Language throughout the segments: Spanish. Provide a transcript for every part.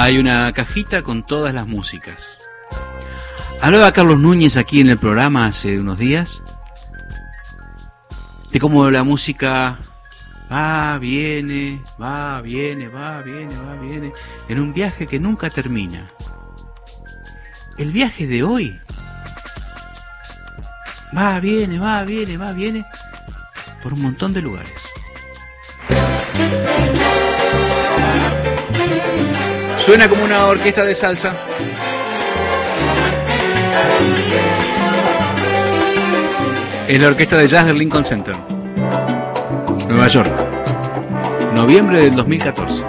hay una cajita con todas las músicas. Hablaba Carlos Núñez aquí en el programa hace unos días de cómo la música va, viene, va, viene, va, viene, va, viene, en un viaje que nunca termina. El viaje de hoy va, viene, va, viene, va, viene, por un montón de lugares. Suena como una orquesta de salsa. Es la orquesta de jazz del Lincoln Center, Nueva York, noviembre del 2014.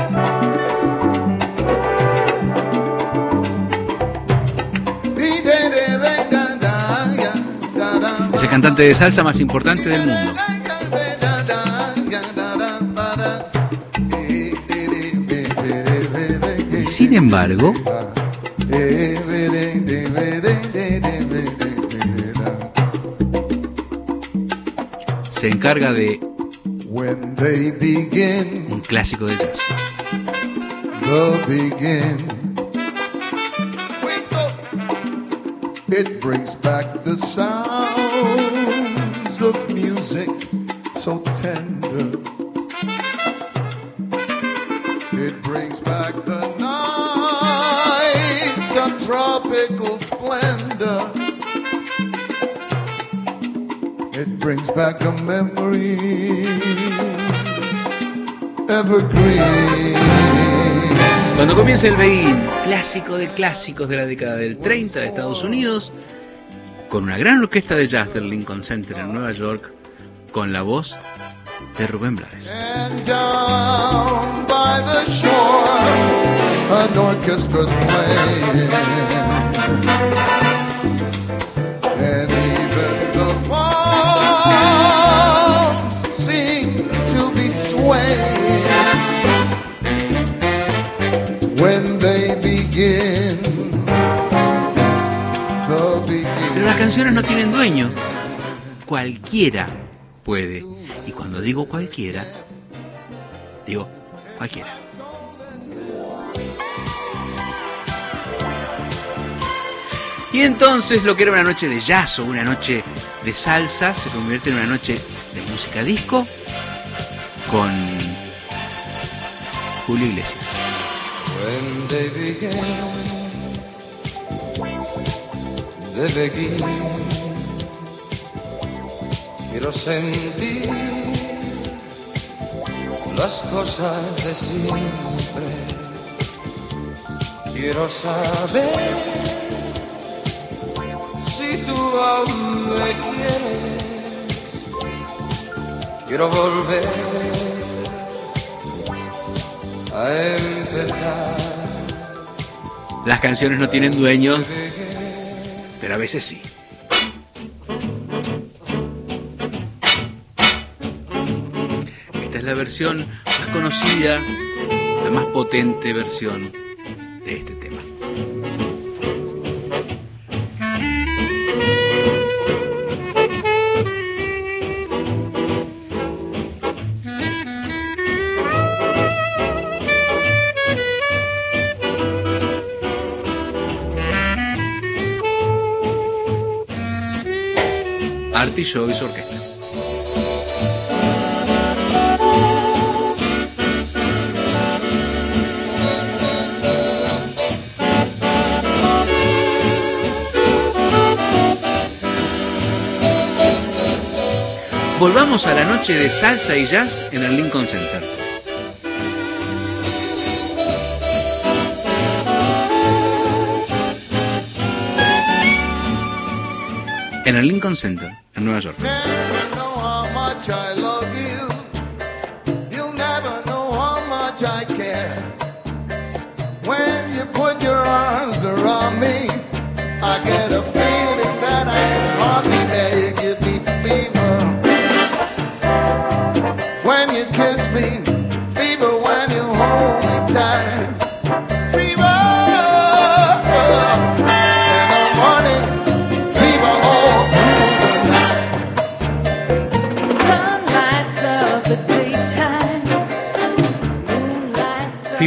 Es el cantante de salsa más importante del mundo. Y sin embargo, se encarga de un clásico de jazz. It brings back the sounds of music so tender. It brings back the nights of tropical splendor. It brings back a memory evergreen. Cuando comienza el Begin, clásico de clásicos de la década del 30 de Estados Unidos, con una gran orquesta de jazz del Lincoln Center en Nueva York, con la voz de Rubén Blades. And down by the shore, an orchestra's playing, and even the palms seem to be swaying when they begin, the begin. Pero las canciones no tienen dueño. Cualquiera puede. Y cuando digo cualquiera, digo cualquiera. Y entonces lo que era una noche de jazz o una noche de salsa se convierte en una noche de música disco con Julio Iglesias. When they began, they begin. Quiero sentir las cosas de siempre. Quiero saber si tú aún me quieres. Quiero volver a empezar. Las canciones no tienen dueños, pero a veces sí. Esta es la versión más conocida, la más potente versión de este tema. Artie Shaw y su orquesta. Volvamos a la noche de salsa y jazz en el Lincoln Center. En el Lincoln Center, en Nueva York.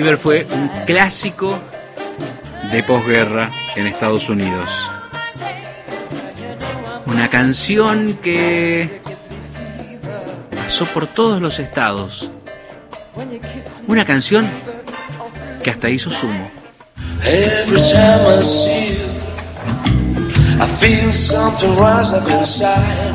Fever fue un clásico de posguerra en Estados Unidos. Una canción que pasó por todos los estados. Una canción que hasta hizo sumo. Every time I see you, I feel something rise up inside.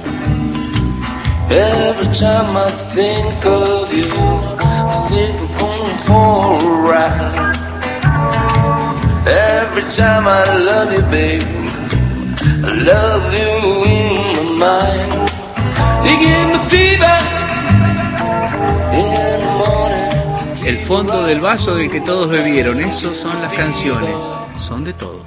Every time I think of you, I think I'm going for a ride. Every time I love you, baby, I love you in my mind. You give me fever in the morning. El fondo del vaso del que todos bebieron, esos son las canciones, son de todos.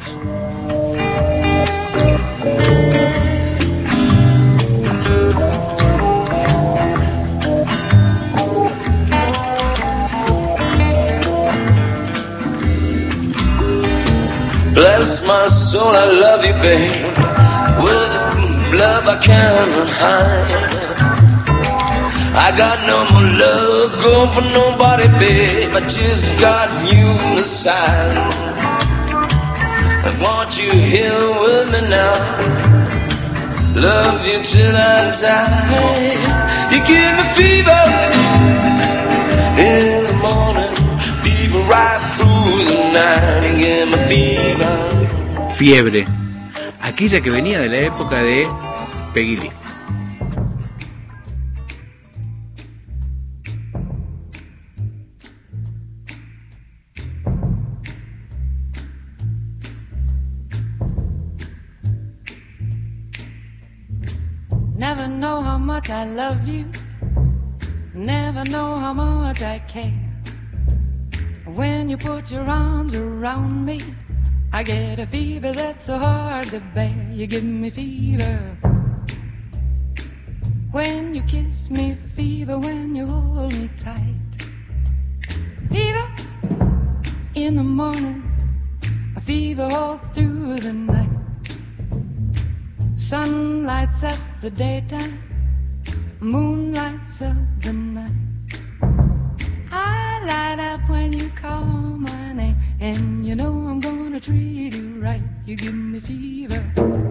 Bless my soul, I love you, babe, with love I cannot hide. I got no more love going for nobody, babe, I just got you on the side. I want you here with me now, love you till I die. You give me fever in the morning, fever right through the night. You give me fever. Fiebre, aquella que venía de la época de Peggy Lee. Never know how much I love you, never know how much I care. When you put your arms around me, I get a fever that's so hard to bear. You give me fever when you kiss me, fever when you hold me tight. Fever in the morning, a fever all through the night. Sun lights up the daytime, moon lights up the night. I light up when you call my name, and you know I'm gonna treat you right. You give me fever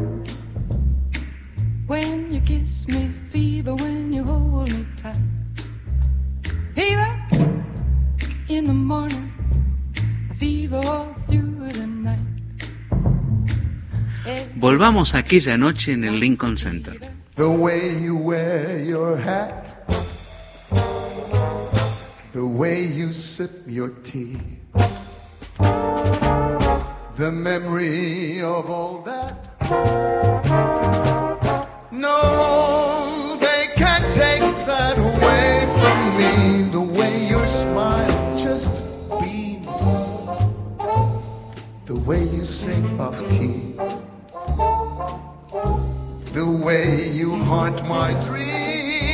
when you kiss me, fever when you hold me tight. Fever in the morning, fever all through the night. Volvamos a aquella noche en el Lincoln Center. The way you wear your hat, the way you sip your tea, the memory of all that. No, they can't take that away from me. The way your smile just beams, the way you sing off key, the way you haunt my dreams.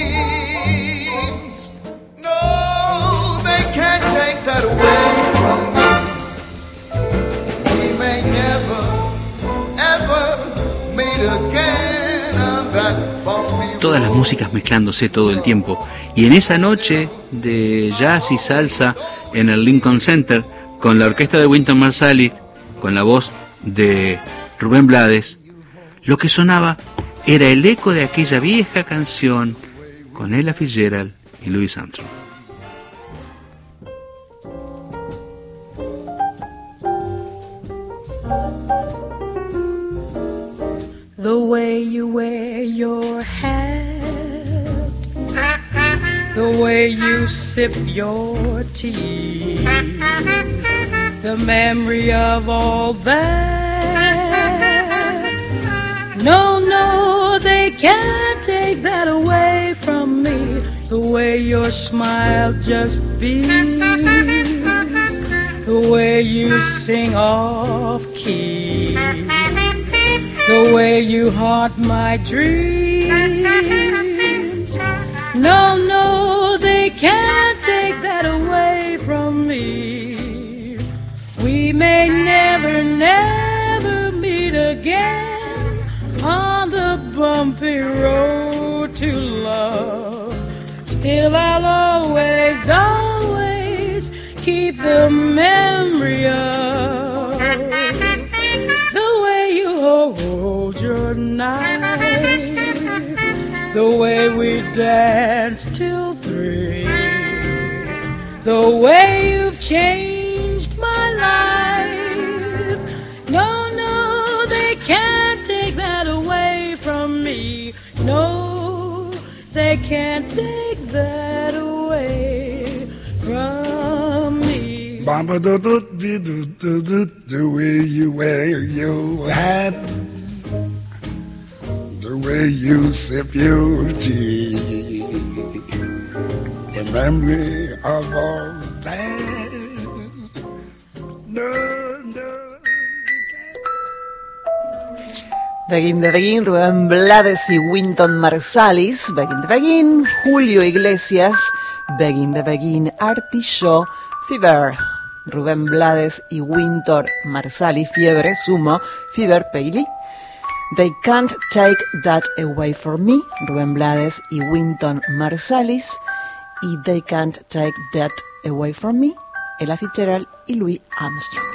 No, they can't take that away from me. We may never, ever meet again on that bumpy road. Todas las músicas mezclándose todo el tiempo. Y en esa noche de jazz y salsa en el Lincoln Center, con la orquesta de Wynton Marsalis, con la voz de Rubén Blades, lo que sonaba era el eco de aquella vieja canción con Ella Fitzgerald y Louis Armstrong. The way you wear your hat, the way you sip your tea, the memory of all that. No, no, they can't take that away from me. The way your smile just beams, the way you sing off key, the way you haunt my dreams. No, no, they can't take that away from me. We may never, never meet again on the bumpy road to love. Still I'll always, always keep keep the memory of the way you hold your knife, the way we danced till 3, the way you've changed my life. No, no, they can't take that away from me. No, they can't take that away from me. Bamba do do do do do do, the way you wear your hat, the way you sip your tea, the memory of all that. No, no. Begin de Begin, Rubén Blades y Wynton Marsalis. Begin de Begin, Julio Iglesias. Begin de Begin, Artie Shaw, Fever. Rubén Blades y Wynton Marsalis, Fiebre, Sumo, Fever, Paisley. They Can't Take That Away From Me, Rubén Blades y Wynton Marsalis. Y They Can't Take That Away From Me, Ella Fitzgerald y Louis Armstrong.